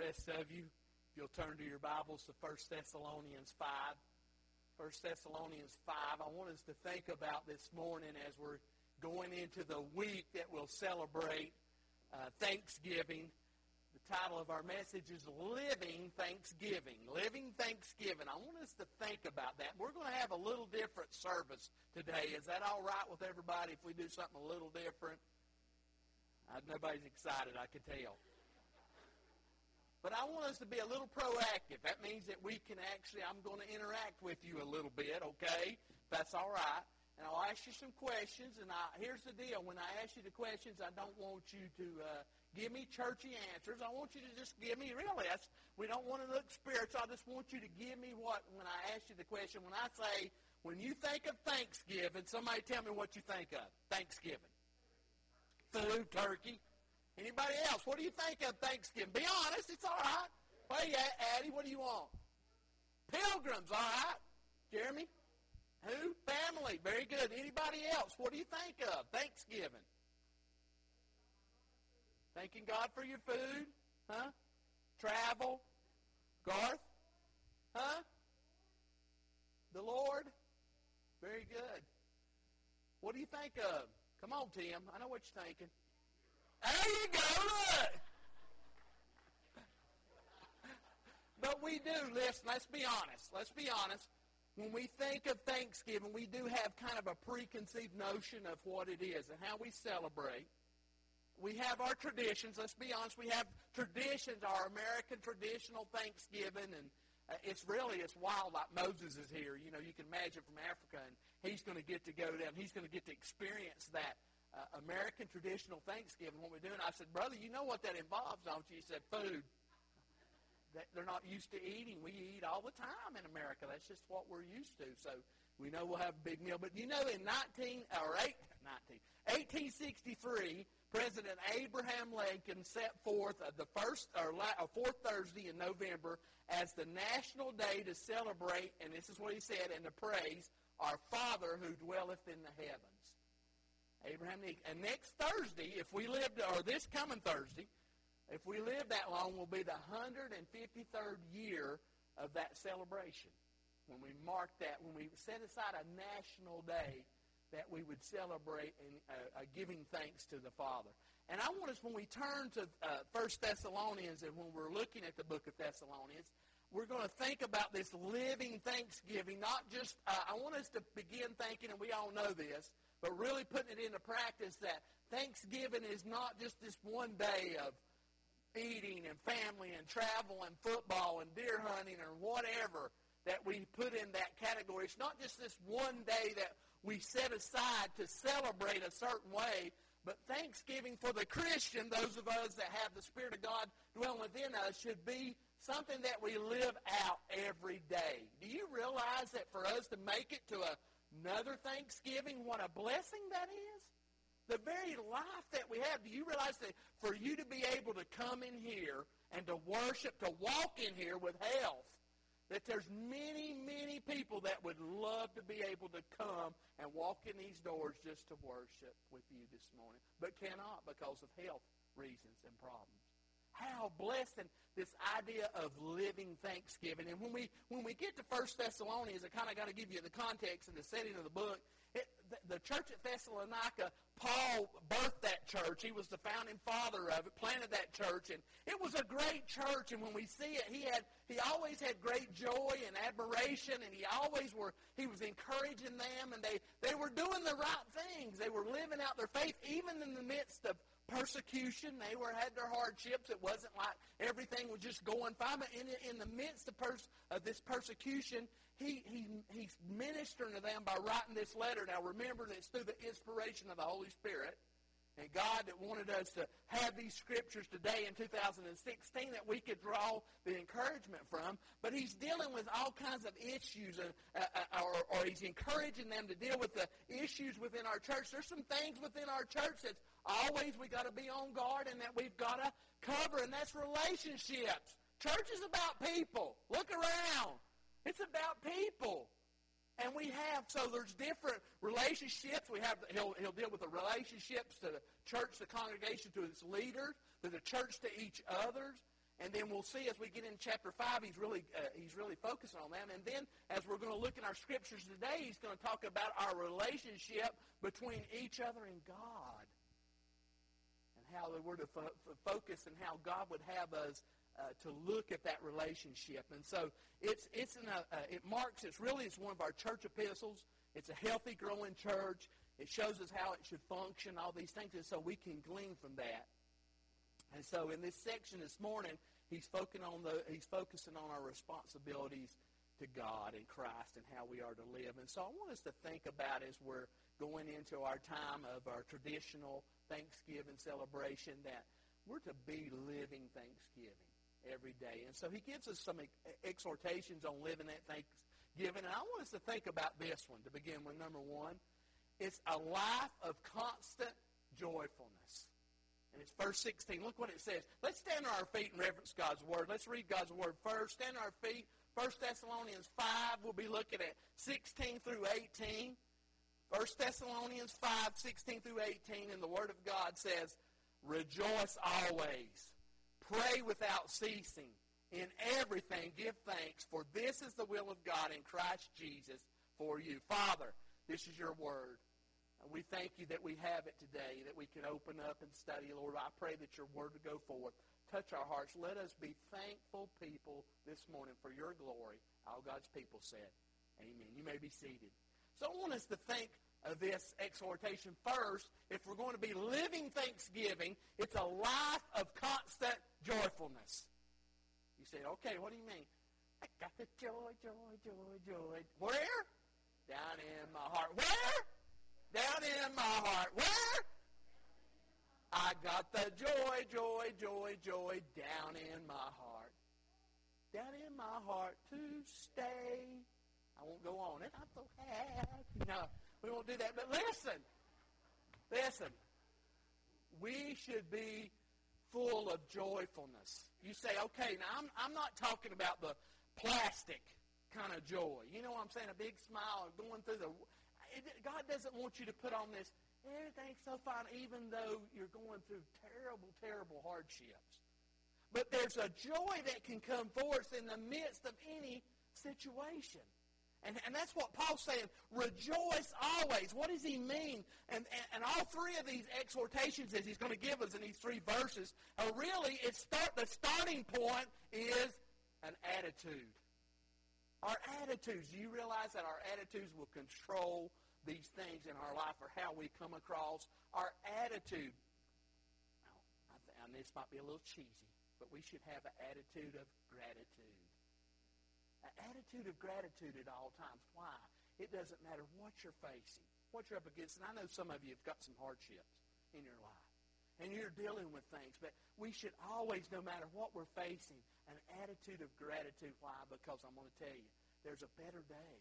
rest of you, if you'll turn to your Bibles to 1 Thessalonians 5. 1 Thessalonians 5, I want us to think about this morning as we're going into the week that we'll celebrate Thanksgiving. The title of our message is Living Thanksgiving. Living Thanksgiving. I want us to think about that. We're going to have a little different service today. Is that all right with everybody if we do something a little different? Nobody's excited, I can tell. But I want us to be a little proactive. That means that we can actually, I'm going to interact with you a little bit, okay? That's all right. And I'll ask you some questions. And here's the deal. When I ask you the questions, I don't want you to give me churchy answers. I want you to just give me, really, we don't want to look spiritual. I just want you to give me what, when I ask you the question, when I say, when you think of Thanksgiving, somebody tell me what you think of. Thanksgiving. Food, turkey. Anybody else? What do you think of Thanksgiving? Be honest, it's all right. Hey, Addie, what do you want? Pilgrims, all right. Jeremy? Who? Family. Very good. Anybody else? What do you think of Thanksgiving? Thanking God for your food? Huh? Travel? Garth? Huh? The Lord? Very good. What do you think of? Come on, Tim. I know what you're thinking. There you go, look. But we do, listen, let's be honest. Let's be honest. When we think of Thanksgiving, we do have kind of a preconceived notion of what it is and how we celebrate. We have our traditions. Let's be honest. We have traditions, our American traditional Thanksgiving, and it's wild like Moses is here. You know, you can imagine from Africa, and he's going to get to go down. He's going to get to experience that American traditional Thanksgiving, what we're doing. I said, brother, you know what that involves, don't you? He said, food. That they're not used to eating. We eat all the time in America. That's just what we're used to. So we know we'll have a big meal. But you know, in 1863, President Abraham Lincoln set forth the fourth Thursday in November as the national day to celebrate, and this is what he said, and to praise our Father who dwelleth in the heavens. Abraham Lincoln. And next Thursday, this coming Thursday, if we live that long, will be the 153rd year of that celebration. When we mark that, when we set aside a national day that we would celebrate and giving thanks to the Father. And I want us, when we turn to 1 Thessalonians, and when we're looking at the book of Thessalonians, we're going to think about this living Thanksgiving, not just, I want us to begin thinking, and we all know this, but really putting it into practice that Thanksgiving is not just this one day of eating and family and travel and football and deer hunting or whatever that we put in that category. It's not just this one day that we set aside to celebrate a certain way, but Thanksgiving for the Christian, those of us that have the Spirit of God dwelling within us, should be something that we live out every day. Do you realize that for us to make it to another Thanksgiving, what a blessing that is? The very life that we have, do you realize that for you to be able to come in here and to worship, to walk in here with health, that there's many, many people that would love to be able to come and walk in these doors just to worship with you this morning, but cannot because of health reasons and problems. How blessed, and this idea of living Thanksgiving. And when we get to 1 Thessalonians, I kind of got to give you the context and the setting of the book. The church at Thessalonica, Paul birthed that church. He was the founding father of it, planted that church, and it was a great church. And when we see it, he always had great joy and admiration, and he was encouraging them, and they were doing the right things. They were living out their faith, even in the midst of persecution. They had their hardships. It wasn't like everything was just going fine, but in the midst of this persecution, he's ministering to them by writing this letter. Now remember, it's through the inspiration of the Holy Spirit, and God that wanted us to have these scriptures today in 2016 that we could draw the encouragement from. But he's dealing with all kinds of issues, or he's encouraging them to deal with the issues within our church. There's some things within our church that's always we got to be on guard and that we've got to cover, and that's relationships. Church is about people. Look around. It's about people. And so there's different relationships. He'll deal with the relationships to the church, the congregation, to its leaders, to the church, to each other. And then we'll see as we get in chapter 5, he's really focusing on that. And then as we're going to look in our scriptures today, he's going to talk about our relationship between each other and God. And how we're to focus and how God would have us to look at that relationship. And so it's one of our church epistles. It's a healthy, growing church. It shows us how it should function, all these things, and so we can glean from that. And so in this section this morning, he's focusing on our responsibilities to God and Christ and how we are to live. And so I want us to think about as we're going into our time of our traditional Thanksgiving celebration that we're to be living Thanksgiving every day. And so he gives us some exhortations on living that Thanksgiving. And I want us to think about this one to begin with. Number one, it's a life of constant joyfulness. And it's verse 16. Look what it says. Let's stand on our feet and reverence God's Word. Let's read God's Word first. Stand on our feet. 1 Thessalonians 5, we'll be looking at 16 through 18. 1 Thessalonians 5, 16 through 18, and the Word of God says, rejoice always. Pray without ceasing. In everything give thanks, for this is the will of God in Christ Jesus for you. Father, this is your Word. We thank you that we have it today, that we can open up and study. Lord, I pray that your word would go forth. Touch our hearts. Let us be thankful people this morning for your glory. All God's people said, amen. You may be seated. So I want us to think of this exhortation first. If we're going to be living Thanksgiving, it's a life of constant joyfulness. You say, okay, what do you mean? I got the joy. Where? Down in my heart. Where? Down in my heart. Where? I got the joy down in my heart. Down in my heart to stay. I won't go on. And I'm so happy. No, we won't do that. But listen. We should be full of joyfulness. You say, okay, now I'm not talking about the plastic kind of joy. You know what I'm saying? A big smile or going through the... God doesn't want you to put on this, everything's so fine, even though you're going through terrible, terrible hardships. But there's a joy that can come forth in the midst of any situation. And that's what Paul's saying, rejoice always. What does he mean? And all three of these exhortations that he's going to give us in these three verses are really, the starting point is an attitude. Our attitudes, do you realize that our attitudes will control these things in our life or how we come across? Our attitude, and this might be a little cheesy, but we should have an attitude of gratitude. An attitude of gratitude at all times. Why? It doesn't matter what you're facing, what you're up against. And I know some of you have got some hardships in your life, and you're dealing with things, but we should always, no matter what we're facing, an attitude of gratitude. Why? Because I'm going to tell you, there's a better day.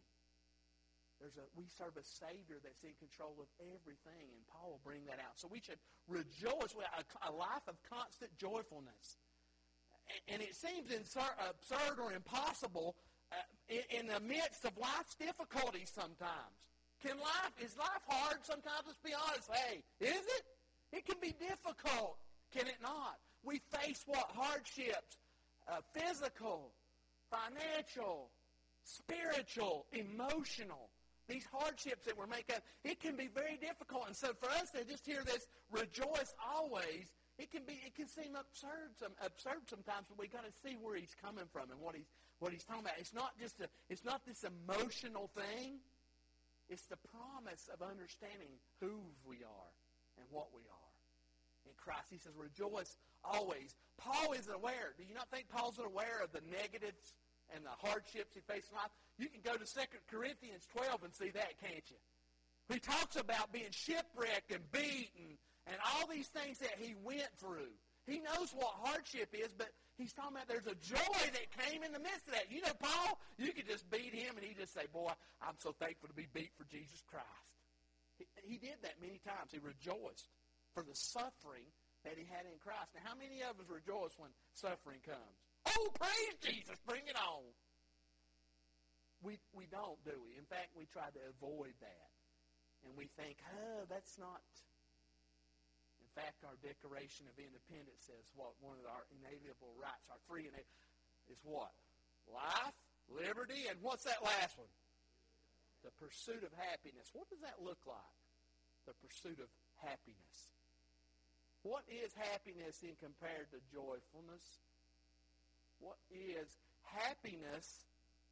We serve a Savior that's in control of everything, and Paul will bring that out. So we should rejoice with a life of constant joyfulness. And it seems absurd or impossible in the midst of life's difficulties sometimes. Is life hard sometimes? Let's be honest. Hey, is it? It can be difficult, can it not? We face what? Hardships, physical, financial, spiritual, emotional. These hardships that we're making, it can be very difficult. And so for us to just hear this, rejoice always, it can seem absurd sometimes, but we got to see where he's coming from and what he's talking about. It's not this emotional thing. It's the promise of understanding who we are and what we are in Christ. He says, rejoice always. Paul is aware. Do you not think Paul's aware of the negatives and the hardships he faced in life? You can go to 2 Corinthians 12 and see that, can't you? He talks about being shipwrecked and beaten and all these things that he went through. He knows what hardship is, but he's talking about there's a joy that came in the midst of that. You know, Paul, you could just beat him and he'd just say, boy, I'm so thankful to be beat for Jesus Christ. He did that many times. He rejoiced for the suffering that he had in Christ. Now, how many of us rejoice when suffering comes? Oh, praise Jesus, bring it on. We don't, do we? In fact, we try to avoid that. And we think, oh, that's not. In fact, our Declaration of Independence says what? One of our inalienable rights, our three is what? Life, liberty, and what's that last one? The pursuit of happiness. What does that look like? The pursuit of happiness. What is happiness in compared to joyfulness? What is happiness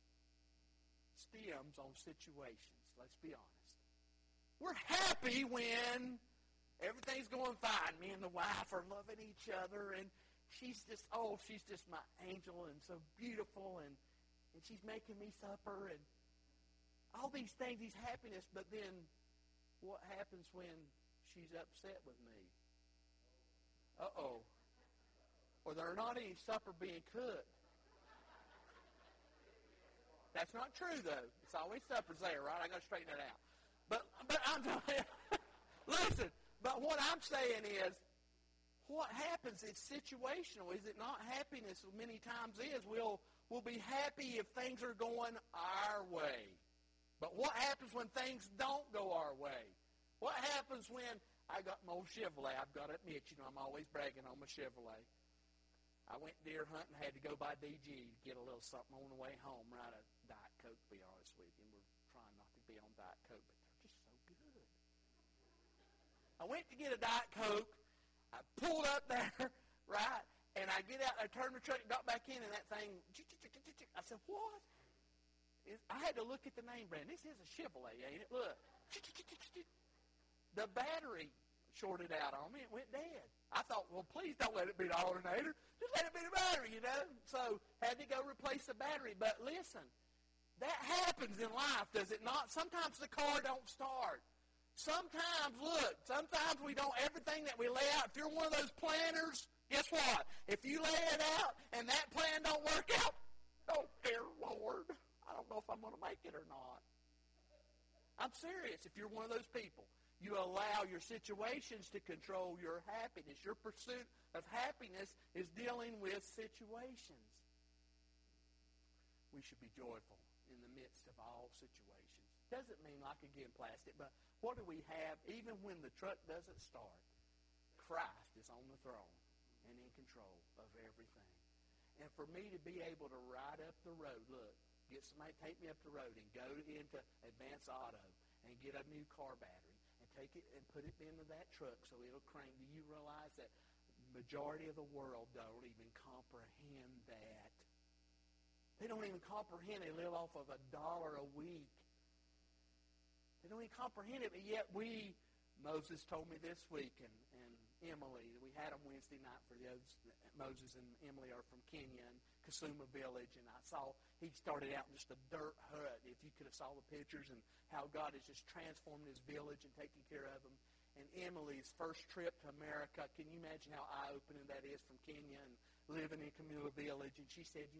stems on situations. Let's be honest. We're happy when everything's going fine. Me and the wife are loving each other, and she's just my angel and so beautiful, and she's making me supper, and all these things, these happiness. But then what happens when she's upset with me? Uh-oh. Or there are not any supper being cooked. That's not true, though. It's always supper's there, right? I got to straighten that out. But I'm telling you, listen, but what I'm saying is, what happens is situational. Is it not? Happiness many times is we'll be happy if things are going our way. But what happens when things don't go our way? What happens when I got my old Chevrolet? I've got to admit, I'm always bragging on my Chevrolet. I went deer hunting, had to go by DG to get a little something on the way home, right? A Diet Coke, to be honest with you. And we're trying not to be on Diet Coke, but they're just so good. I went to get a Diet Coke. I pulled up there, right? And I get out, I turned the truck, got back in, and that thing, I said, what? I had to look at the name brand. This is a Chevrolet, ain't it? Look. The battery shorted out on me. It went dead. I thought, well, please don't let it be the alternator. Just let it be the battery, So had to go replace the battery. But listen, that happens in life, does it not? Sometimes the car don't start. Sometimes we don't, everything that we lay out, if you're one of those planners, guess what? If you lay it out and that plan don't work out, oh, dear Lord, I don't know if I'm going to make it or not. I'm serious. If you're one of those people, you allow your situations to control your happiness. Your pursuit of happiness is dealing with situations. We should be joyful in the midst of all situations. Doesn't mean like, again, plastic, but what do we have even when the truck doesn't start? Christ is on the throne and in control of everything. And for me to be able to ride up the road, look, get somebody to take me up the road and go into Advance Auto and get a new car battery and take it and put it into that truck so it'll crank. Do you realize that the majority of the world don't even comprehend that? They don't even comprehend. They live off of $1 a week. They don't even comprehend it, but yet Moses told me this week, and Emily, we had them Wednesday night for those. Moses and Emily are from Kenya and Kasuma Village, and I saw he started out in just a dirt hut. If you could have saw the pictures and how God has just transformed his village and taken care of them. And Emily's first trip to America, can you imagine how eye-opening that is from Kenya and living in Kasuma Village? And she said,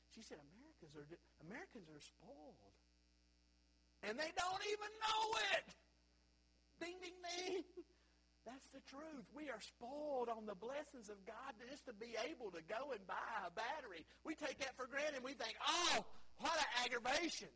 Americans are spoiled. And they don't even know it. Ding, ding, ding. That's the truth. We are spoiled on the blessings of God just to be able to go and buy a battery. We take that for granted. We think, oh, what an aggravation.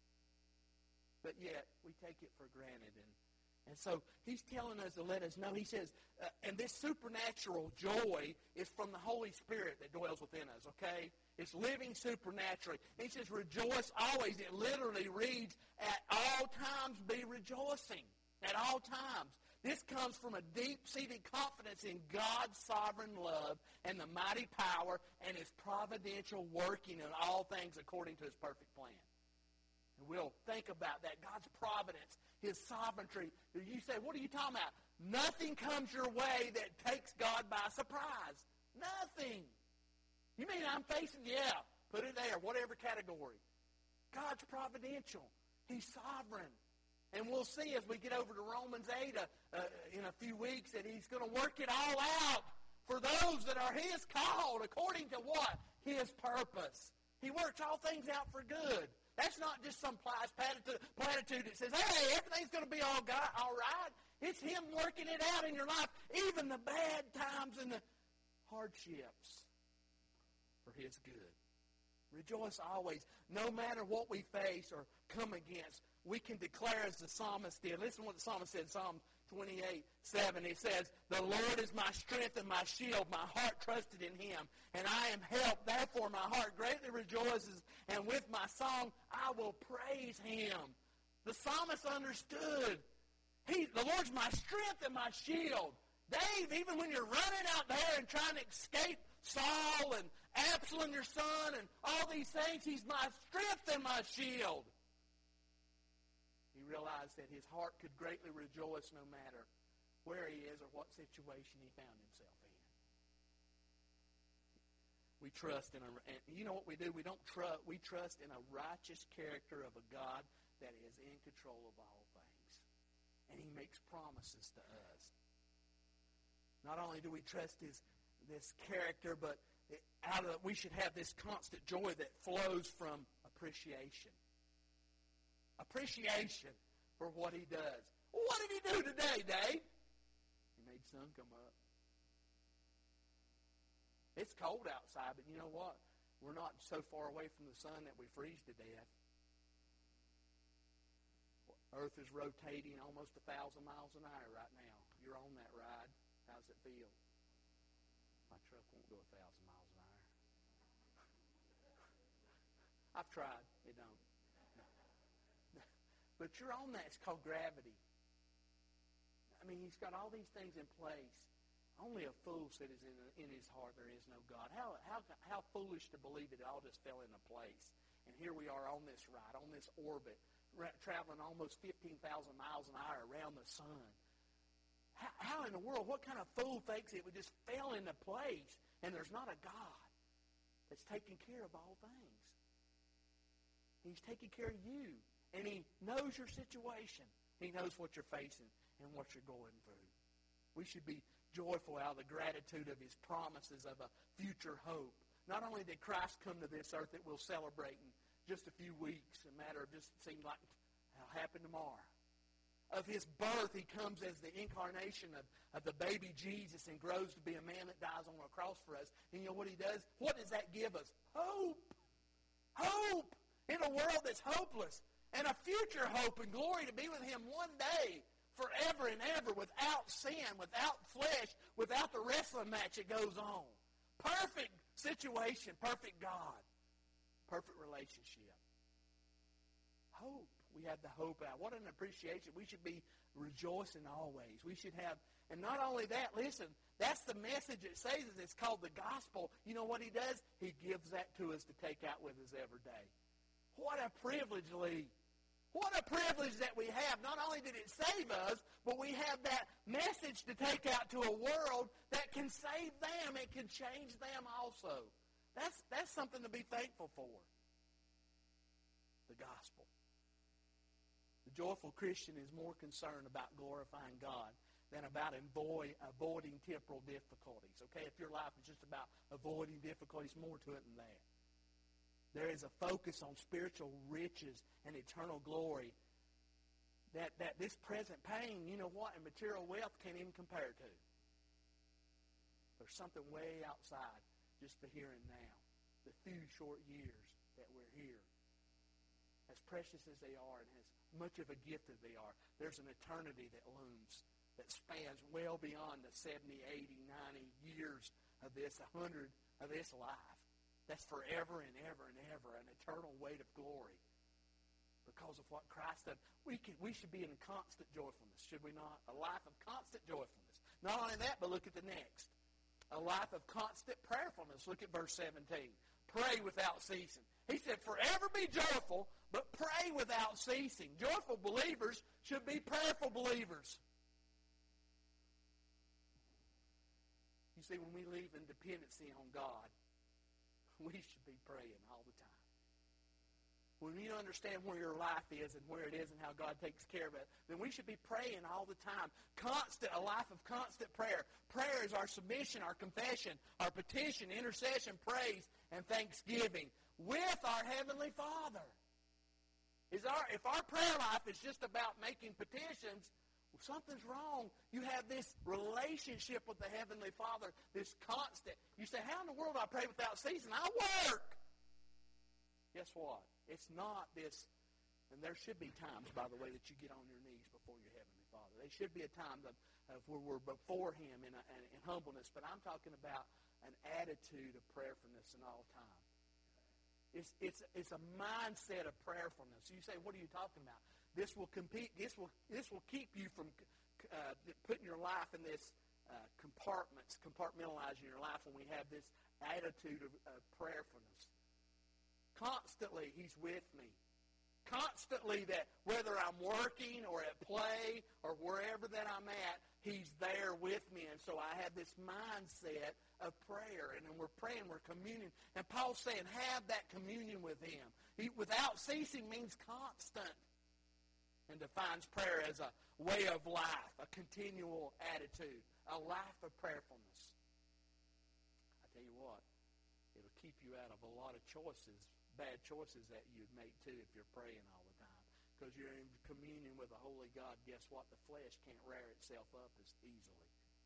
But yet, we take it for granted. And so, he's telling us to let us know. He says, and this supernatural joy is from the Holy Spirit that dwells within us, okay? It's living supernaturally. He says, rejoice always. It literally reads, at all times be rejoicing. At all times. This comes from a deep-seated confidence in God's sovereign love and the mighty power and his providential working in all things according to his perfect plan. And we'll think about that. God's providence, his sovereignty. You say, what are you talking about? Nothing comes your way that takes God by surprise. Nothing. You mean I'm facing? Yeah, put it there, whatever category. God's providential. He's sovereign. And we'll see as we get over to Romans 8 in a few weeks that he's going to work it all out for those that are his called according to what? His purpose. He works all things out for good. That's not just some platitude that says, hey, everything's going to be all right. It's him working it out in your life, even the bad times and the hardships for his good. Rejoice always, no matter what we face or come against. We can declare as the psalmist did. Listen to what the psalmist said in Psalm 28:7, it says, "The Lord is my strength and my shield. My heart trusted in him, and I am helped. Therefore my heart greatly rejoices, and with my song I will praise him." The psalmist understood. The Lord's my strength and my shield. Dave, even when you're running out there and trying to escape Saul and Absalom, your son, and all these things, he's my strength and my shield. He realized that his heart could greatly rejoice no matter where he is or what situation he found himself in. We trust in you know what we do? We trust in a righteous character of a God that is in control of all things. And he makes promises to us. Not only do we trust this character, but we should have this constant joy that flows from appreciation. Appreciation for what he does. Well, what did he do today, Dave? He made sun come up. It's cold outside, but you know what? We're not so far away from the sun that we freeze to death. Earth is rotating almost 1,000 miles an hour right now. You're on that ride. How's it feel? My truck won't go 1,000 miles an hour. I've tried. It don't. But you're on that. It's called gravity. I mean, he's got all these things in place. Only a fool said in his heart there is no God. How foolish to believe it all just fell into place. And here we are on this ride, on this orbit, traveling almost 15,000 miles an hour around the sun. How in the world, what kind of fool thinks it would just fell into place and there's not a God that's taking care of all things? He's taking care of you. And he knows your situation. He knows what you're facing and what you're going through. We should be joyful out of the gratitude of his promises of a future hope. Not only did Christ come to this earth that we'll celebrate in just a few weeks, a matter of just seems like it'll happen tomorrow. Of his birth, he comes as the incarnation of the baby Jesus and grows to be a man that dies on a cross for us. And you know what he does? What does that give us? Hope. Hope in a world that's hopeless. And a future hope and glory to be with him one day, forever and ever, without sin, without flesh, without the wrestling match that goes on. Perfect situation, perfect God, perfect relationship. Hope. We have the hope out. What an appreciation. We should be rejoicing always. We should have, and not only that, listen, that's the message it says. It's called the gospel. You know what he does? He gives that to us to take out with us every day. What a privilege, Lee. What a privilege that we have. Not only did it save us, but we have that message to take out to a world that can save them. It can change them also. That's something to be thankful for. The gospel. The joyful Christian is more concerned about glorifying God than about avoiding temporal difficulties. Okay, if your life is just about avoiding difficulties, more to it than that. There is a focus on spiritual riches and eternal glory that this present pain, you know what, and material wealth can't even compare to. There's something way outside just the here and now, the few short years that we're here. As precious as they are and as much of a gift as they are, there's an eternity that looms, that spans well beyond the 70, 80, 90 years of this, 100 of this life. That's forever and ever and ever, an eternal weight of glory. Because of what Christ did, we should be in constant joyfulness, should we not? A life of constant joyfulness. Not only that, but look at the next. A life of constant prayerfulness. Look at verse 17. Pray without ceasing. He said, forever be joyful, but pray without ceasing. Joyful believers should be prayerful believers. You see, when we live in dependency on God, we should be praying all the time. When you understand where your life is and where it is and how God takes care of it, then we should be praying all the time. A life of constant prayer. Prayer is our submission, our confession, our petition, intercession, praise, and thanksgiving with our Heavenly Father. If our prayer life is just about making petitions, something's wrong. You have this relationship with the Heavenly Father, this constant. You say, how in the world do I pray without ceasing? I work. Guess what? It's not this And there should be times, by the way, that you get on your knees before your Heavenly Father. There should be a time of where we're before Him in humbleness. But I'm talking about an attitude of prayerfulness in all time. It's a mindset of prayerfulness. You say, what are you talking about? This will keep you from putting your life in this compartmentalizing your life when we have this attitude of prayerfulness. Constantly, He's with me. Constantly, that whether I'm working or at play or wherever that I'm at, He's there with me. And so I have this mindset of prayer. And when we're praying, we're communing. And Paul's saying, have that communion with Him. Without ceasing means constant. And defines prayer as a way of life, a continual attitude, a life of prayerfulness. I tell you what, it'll keep you out of a lot of choices, bad choices that you'd make too if you're praying all the time. Because you're in communion with a holy God. Guess what? The flesh can't rear itself up as easily.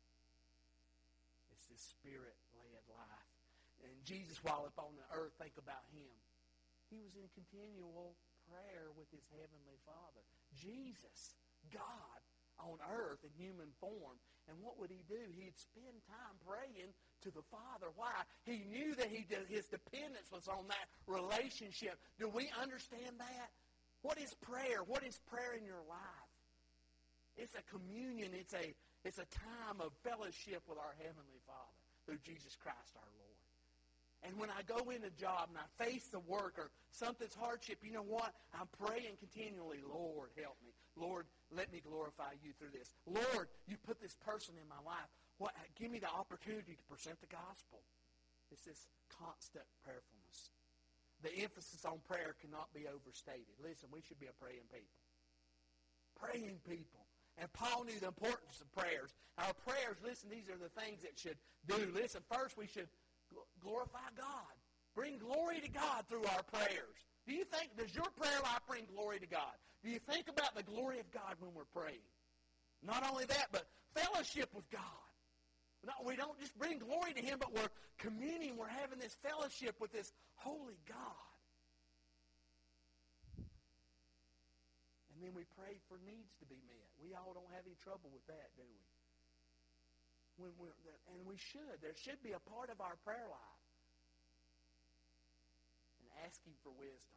It's this Spirit-led life. And Jesus, while upon the earth, think about Him. He was in continual prayer with His Heavenly Father. Jesus, God, on earth in human form. And what would He do? He'd spend time praying to the Father. Why? He knew that His dependence was on that relationship. Do we understand that? What is prayer? What is prayer in your life? It's a communion. It's a time of fellowship with our Heavenly Father through Jesus Christ our Lord. And when I go in a job and I face the work or something's hardship, you know what? I'm praying continually, Lord, help me. Lord, let me glorify You through this. Lord, You put this person in my life. Give me the opportunity to present the gospel. It's this constant prayerfulness. The emphasis on prayer cannot be overstated. Listen, we should be a praying people. Praying people. And Paul knew the importance of prayers. Our prayers, listen, these are the things that should do. Listen, first we should glorify God. Bring glory to God through our prayers. Does your prayer life bring glory to God? Do you think about the glory of God when we're praying? Not only that, but fellowship with God. No, we don't just bring glory to Him, but we're communing. We're having this fellowship with this holy God. And then we pray for needs to be met. We all don't have any trouble with that, do we? And we should. There should be a part of our prayer life. And asking for wisdom.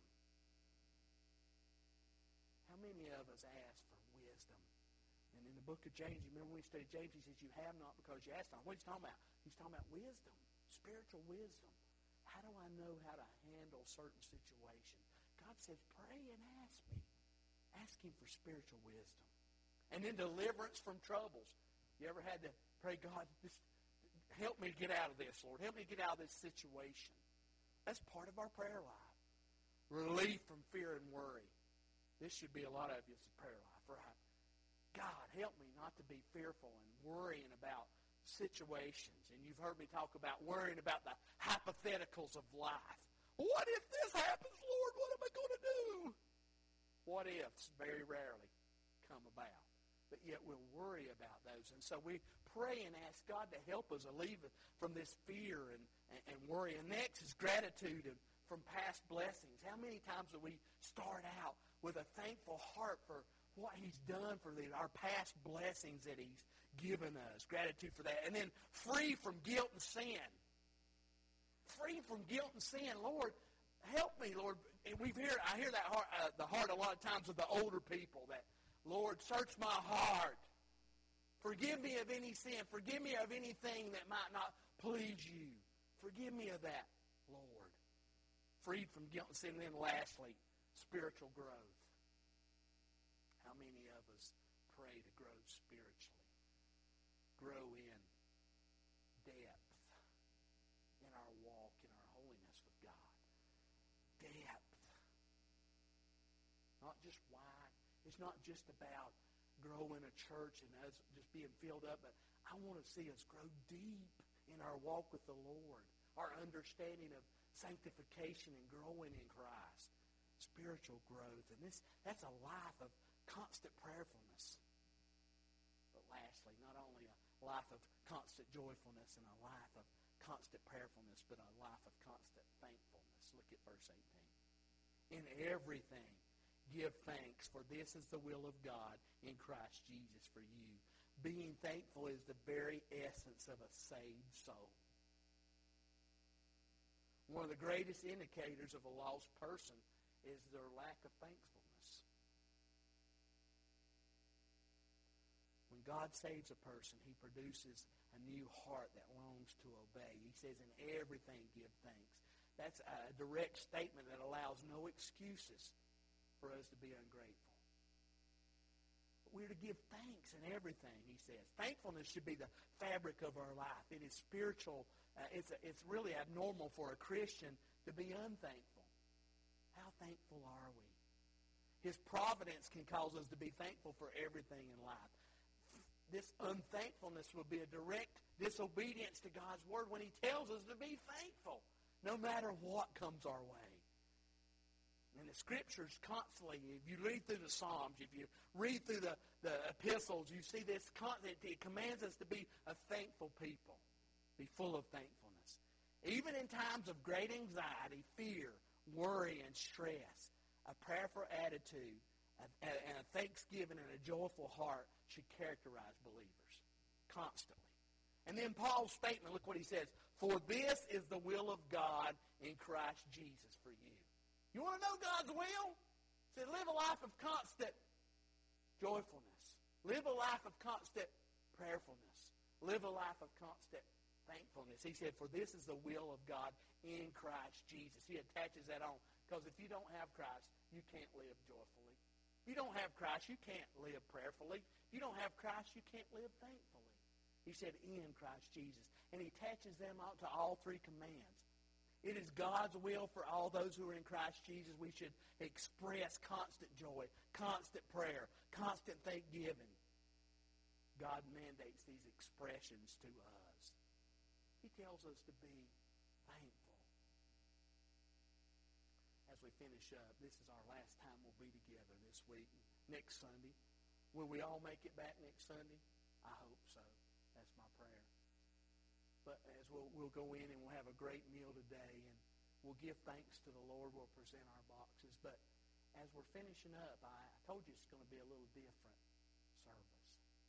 How many of us ask for wisdom? And in the book of James, you remember when we studied James, he says, you have not because you ask not. What is he talking about? He's talking about wisdom, spiritual wisdom. How do I know how to handle certain situations? God says, pray and ask me. Ask Him for spiritual wisdom. And then deliverance from troubles. You ever had to pray, God, just help me get out of this, Lord. Help me get out of this situation. That's part of our prayer life. Relief from fear and worry. This should be a lot of your prayer life, right? God, help me not to be fearful and worrying about situations. And you've heard me talk about worrying about the hypotheticals of life. What if this happens, Lord? What am I going to do? What ifs very rarely come about. But yet we'll worry about those. And so we pray and ask God to help us alleviate from this fear and worry. And next is gratitude from past blessings. How many times do we start out with a thankful heart for what He's done for our past blessings that He's given us? Gratitude for that. And then free from guilt and sin. Free from guilt and sin. Lord, help me, Lord. And I hear that the heart a lot of times of the older people that, Lord, search my heart. Forgive me of any sin. Forgive me of anything that might not please You. Forgive me of that, Lord. Freed from guilt and sin. And then lastly, spiritual growth. How many of us pray to grow spiritually? Grow in depth in our walk, in our holiness with God. Depth. Not just wide. It's not just about growing a church and us just being filled up, but I want to see us grow deep in our walk with the Lord, our understanding of sanctification and growing in Christ, spiritual growth. And that's a life of constant prayerfulness. But lastly, not only a life of constant joyfulness and a life of constant prayerfulness, but a life of constant thankfulness. Look at verse 18. In everything, give thanks, for this is the will of God in Christ Jesus for you. Being thankful is the very essence of a saved soul. One of the greatest indicators of a lost person is their lack of thankfulness. When God saves a person, He produces a new heart that longs to obey. He says, in everything give thanks. That's a direct statement that allows no excuses for us to be ungrateful. But we're to give thanks in everything, he says. Thankfulness should be the fabric of our life. It is spiritual. It's really abnormal for a Christian to be unthankful. How thankful are we? His providence can cause us to be thankful for everything in life. This unthankfulness will be a direct disobedience to God's word when He tells us to be thankful, no matter what comes our way. And the Scriptures constantly, if you read through the Psalms, if you read through the epistles, you see this constantly. It commands us to be a thankful people, be full of thankfulness. Even in times of great anxiety, fear, worry, and stress, a prayerful attitude and a thanksgiving and a joyful heart should characterize believers constantly. And then Paul's statement, look what he says, for this is the will of God in Christ Jesus for you. You want to know God's will? He said, live a life of constant joyfulness. Live a life of constant prayerfulness. Live a life of constant thankfulness. He said, for this is the will of God in Christ Jesus. He attaches that on. Because if you don't have Christ, you can't live joyfully. If you don't have Christ, you can't live prayerfully. If you don't have Christ, you can't live thankfully. He said, in Christ Jesus. And he attaches them out to all three commands. It is God's will for all those who are in Christ Jesus. We should express constant joy, constant prayer, constant thanksgiving. God mandates these expressions to us. He tells us to be thankful. As we finish up, this is our last time we'll be together this week. Next Sunday. Will we all make it back next Sunday? I hope so. That's my prayer. But as we'll go in and we'll have a great meal today, and we'll give thanks to the Lord. We'll present our boxes. But as we're finishing up, I told you it's going to be a little different service.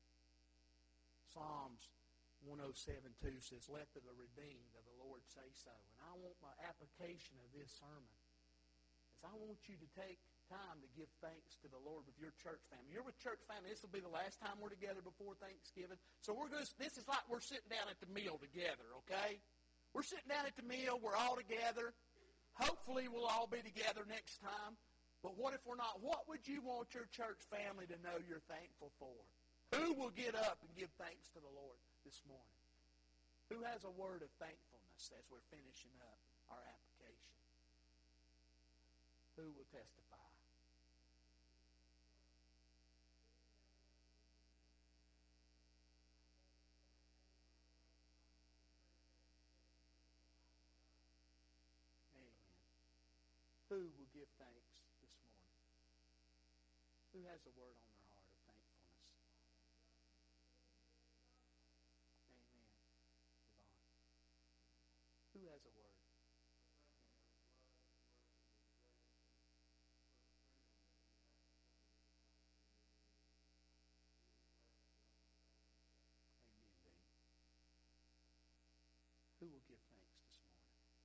Psalms 107:2 says, let the redeemed of the Lord say so. And I want my application of this sermon is I want you to take time to give thanks to the Lord with your church family. You're with church family. This will be the last time we're together before Thanksgiving. So this is like we're sitting down at the meal together, okay? We're sitting down at the meal. We're all together. Hopefully we'll all be together next time. But what if we're not? What would you want your church family to know you're thankful for? Who will get up and give thanks to the Lord this morning? Who has a word of thankfulness as we're finishing up our application? Who will testify? Who will give thanks this morning? Who has a word on their heart of thankfulness? Amen. Yvonne. Who has a word? Amen, Dean. Who will give thanks this morning?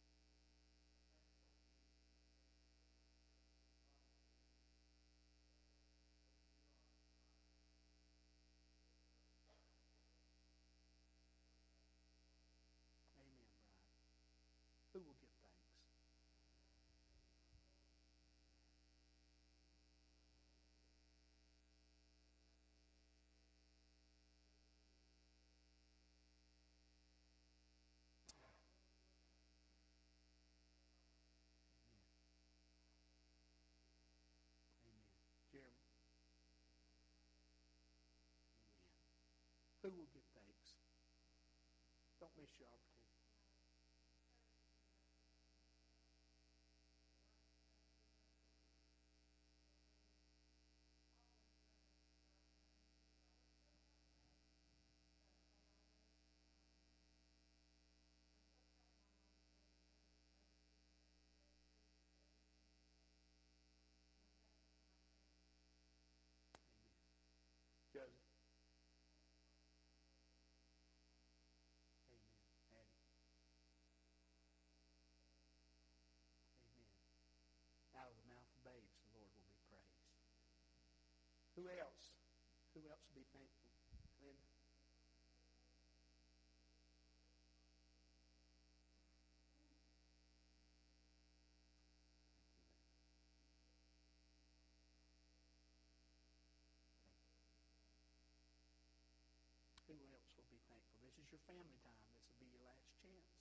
Who will give thanks? Amen. Jeremy? Amen. Who will give thanks? Don't miss your opportunity. Who else? Who else will be thankful? Linda? Who else will be thankful? This is your family time. This will be your last chance.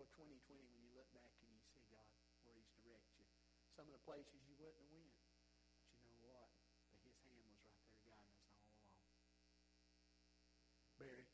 of 2020 when you look back and you see God where He's directed you. Some of the places you wouldn't have went. But you know what? But His hand was right there guiding us all along. Barry?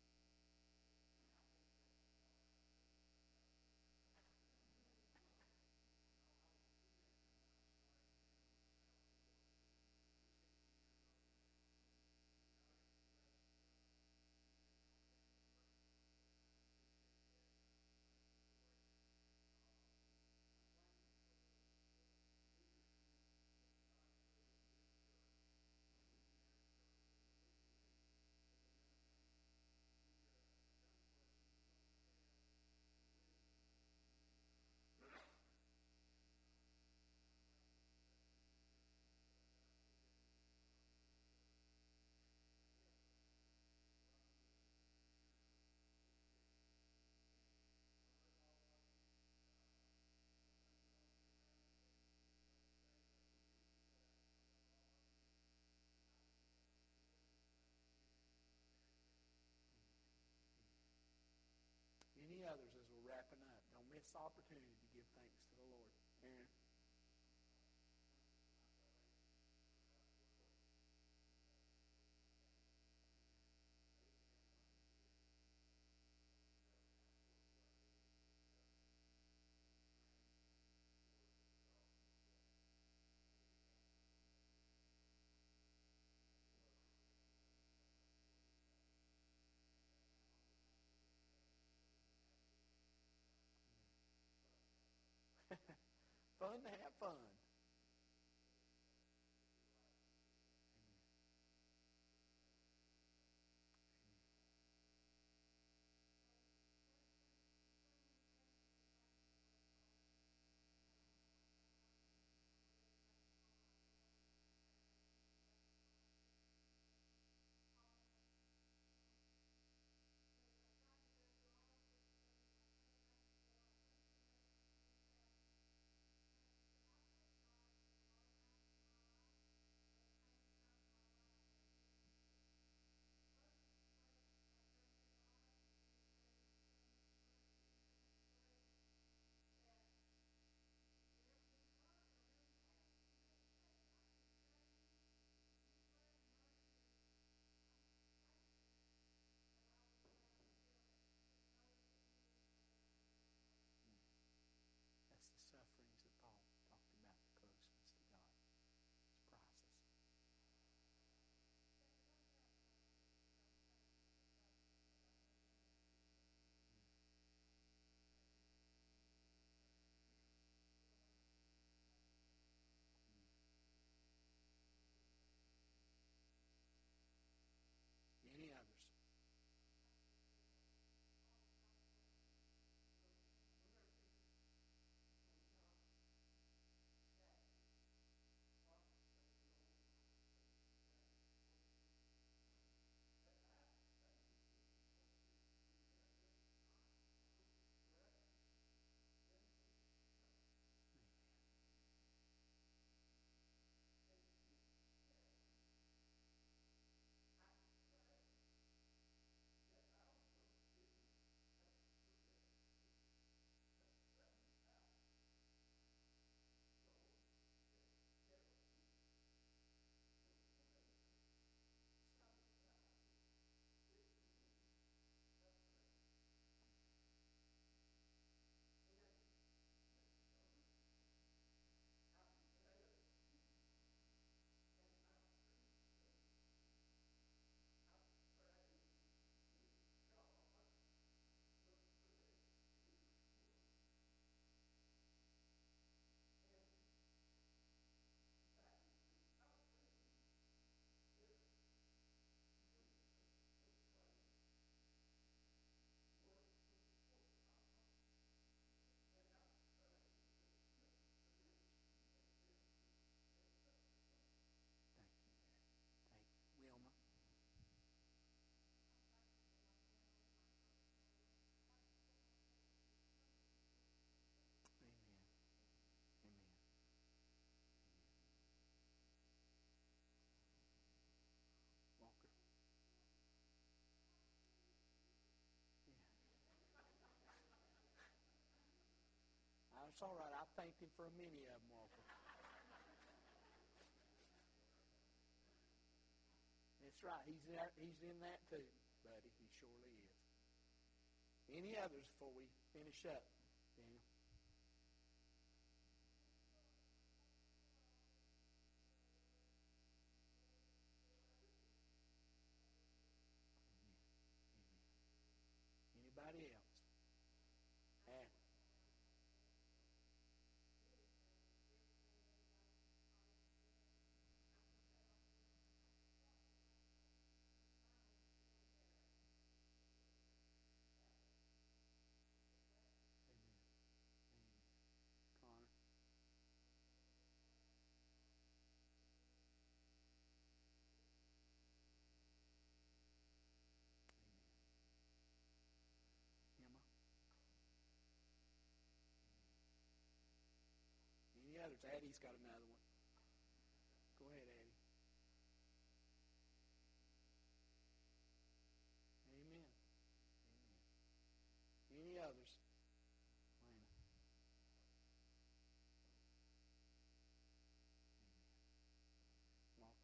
Any others as we're wrapping up? Don't miss the opportunity to give thanks to the Lord. Aaron? Fun to have fun. That's all right. I thanked him for many of them, Walker. That's right. He's in that too, buddy. He surely is. Any others before we finish up, Daniel? Anybody else? Connor? Emma? Any others? Addie's got another one. Go ahead, Addie. Amen. Amen. Any others? Lana. Walker.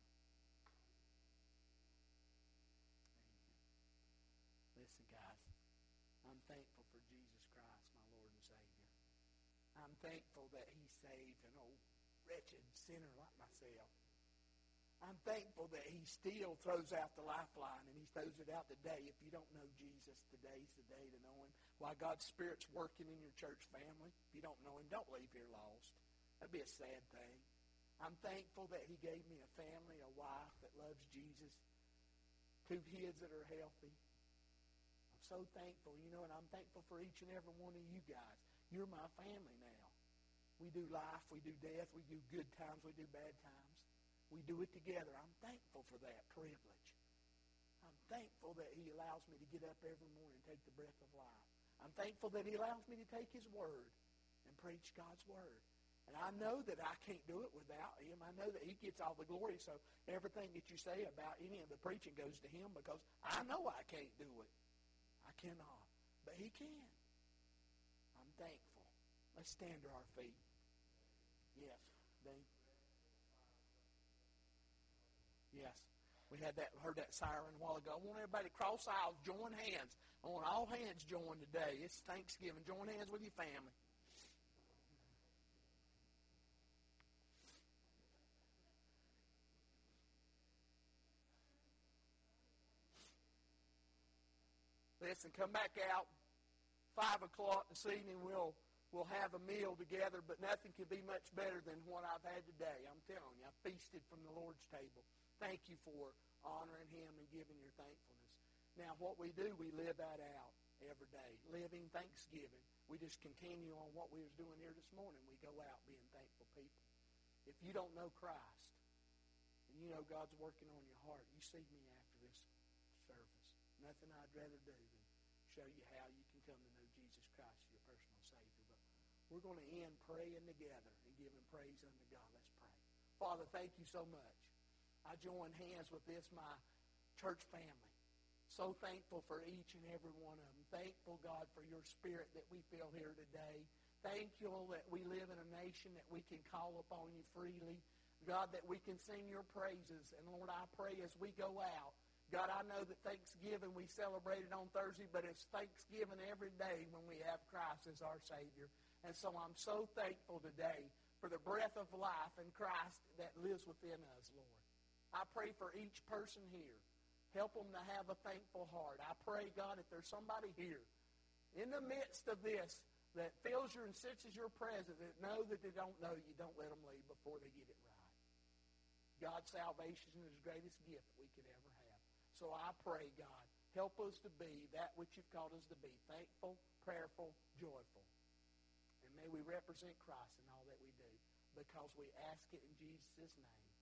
Amen. Listen, guys. I'm thankful for Jesus Christ, my Lord and Savior. I'm thankful that he saved an old wretched sinner like myself. I'm thankful that he still throws out the lifeline, and he throws it out today. If you don't know Jesus, today's the day to know him. Why God's Spirit's working in your church family. If you don't know him, don't leave here lost. That'd be a sad thing. I'm thankful that he gave me a family, a wife that loves Jesus, 2 kids that are healthy. I'm so thankful, and I'm thankful for each and every one of you guys. You're my family now. We do life, we do death, we do good times, we do bad times. We do it together. I'm thankful for that privilege. I'm thankful that he allows me to get up every morning and take the breath of life. I'm thankful that he allows me to take his word and preach God's word. And I know that I can't do it without him. I know that he gets all the glory, so everything that you say about any of the preaching goes to him, because I know I can't do it. I cannot. But he can. I'm thankful. Let's stand to our feet. Yes, Dean. Yes. We heard that siren a while ago. I want everybody to cross aisles, join hands. I want all hands joined today. It's Thanksgiving. Join hands with your family. Listen, come back out 5 o'clock this evening. We'll have a meal together, but nothing could be much better than what I've had today. I'm telling you, I feasted from the Lord's table. Thank you for honoring him and giving your thankfulness. Now, what we do, we live that out every day. Living Thanksgiving. We just continue on what we was doing here this morning. We go out being thankful people. If you don't know Christ, and you know God's working on your heart, you see me after this service. Nothing I'd rather do than show you how you can come to know Jesus Christ as your personal Savior. But we're going to end praying together and giving praise unto God. Let's pray. Father, thank you so much. I join hands with this, my church family. So thankful for each and every one of them. Thankful, God, for your Spirit that we feel here today. Thank you that we live in a nation that we can call upon you freely. God, that we can sing your praises. And Lord, I pray as we go out, God, I know that Thanksgiving we celebrated on Thursday, but it's Thanksgiving every day when we have Christ as our Savior. And so I'm so thankful today for the breath of life in Christ that lives within us, Lord. I pray for each person here. Help them to have a thankful heart. I pray, God, if there's somebody here in the midst of this that feels your and senses your presence, that know that they don't know you, don't let them leave before they get it right. God's salvation is the greatest gift that we could ever have. So I pray, God, help us to be that which you've called us to be, thankful, prayerful, joyful. And may we represent Christ in all that we do, because we ask it in Jesus' name.